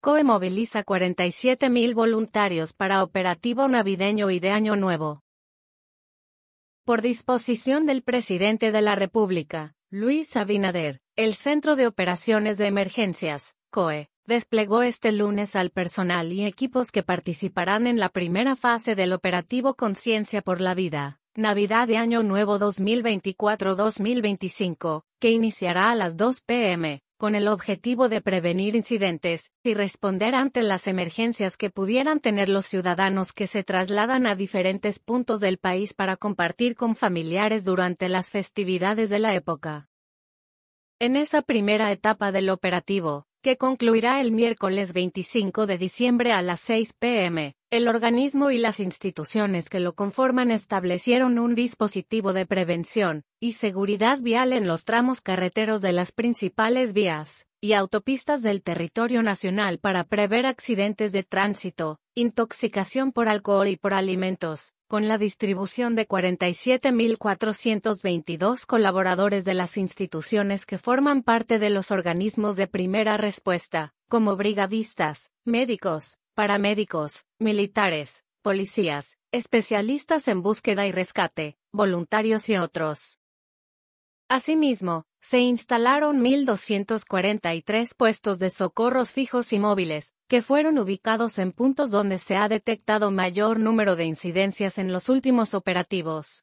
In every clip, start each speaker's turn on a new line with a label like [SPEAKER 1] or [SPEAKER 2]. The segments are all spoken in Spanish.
[SPEAKER 1] COE moviliza 47.000 voluntarios para operativo navideño y de Año Nuevo. Por disposición del presidente de la República, Luis Abinader, el Centro de Operaciones de Emergencias, COE, desplegó este lunes al personal y equipos que participarán en la primera fase del operativo Conciencia por la Vida, Navidad de Año Nuevo 2024-2025, que iniciará a las 2 p.m., con el objetivo de prevenir incidentes y responder ante las emergencias que pudieran tener los ciudadanos que se trasladan a diferentes puntos del país para compartir con familiares durante las festividades de la época. En esa primera etapa del operativo, que concluirá el miércoles 25 de diciembre a las 6 p.m., el organismo y las instituciones que lo conforman establecieron un dispositivo de prevención y seguridad vial en los tramos carreteros de las principales vías y autopistas del territorio nacional para prever accidentes de tránsito, intoxicación por alcohol y por alimentos, con la distribución de 47.422 colaboradores de las instituciones que forman parte de los organismos de primera respuesta, como brigadistas, médicos, paramédicos, militares, policías, especialistas en búsqueda y rescate, voluntarios y otros. Asimismo, se instalaron 1.243 puestos de socorros fijos y móviles, que fueron ubicados en puntos donde se ha detectado mayor número de incidencias en los últimos operativos.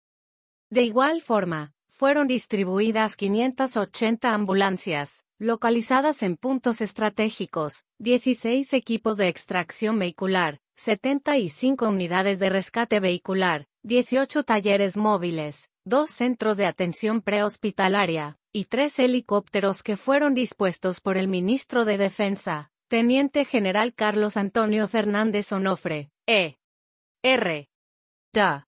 [SPEAKER 1] De igual forma, fueron distribuidas 580 ambulancias, localizadas en puntos estratégicos, 16 equipos de extracción vehicular, 75 unidades de rescate vehicular, 18 talleres móviles, 2 centros de atención prehospitalaria, y 3 helicópteros que fueron dispuestos por el ministro de Defensa, Teniente General Carlos Antonio Fernández Onofre, E.R. Da.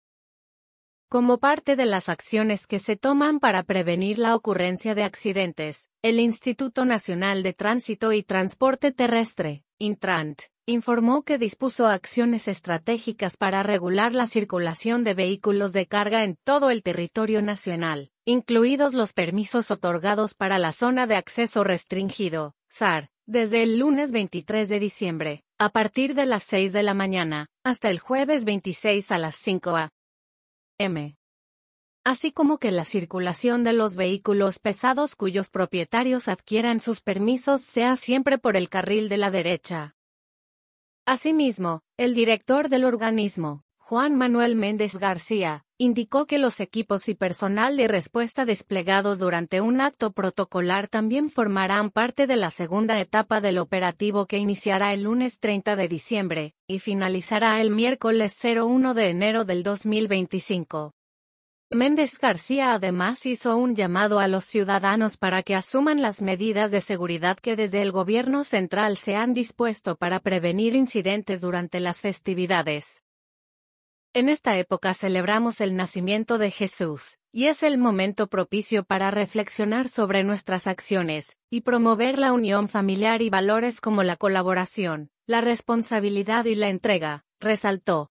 [SPEAKER 1] Como parte de las acciones que se toman para prevenir la ocurrencia de accidentes, el Instituto Nacional de Tránsito y Transporte Terrestre, Intrant, informó que dispuso acciones estratégicas para regular la circulación de vehículos de carga en todo el territorio nacional, incluidos los permisos otorgados para la zona de acceso restringido, ZAR, desde el lunes 23 de diciembre, a partir de las 6 de la mañana, hasta el jueves 26 a las 5 a.m. Así como que la circulación de los vehículos pesados cuyos propietarios adquieran sus permisos sea siempre por el carril de la derecha. Asimismo, el director del organismo, Juan Manuel Méndez García, indicó que los equipos y personal de respuesta desplegados durante un acto protocolar también formarán parte de la segunda etapa del operativo que iniciará el lunes 30 de diciembre y finalizará el miércoles 01 de enero del 2025. Méndez García además hizo un llamado a los ciudadanos para que asuman las medidas de seguridad que desde el gobierno central se han dispuesto para prevenir incidentes durante las festividades. En esta época celebramos el nacimiento de Jesús, y es el momento propicio para reflexionar sobre nuestras acciones, y promover la unión familiar y valores como la colaboración, la responsabilidad y la entrega, resaltó.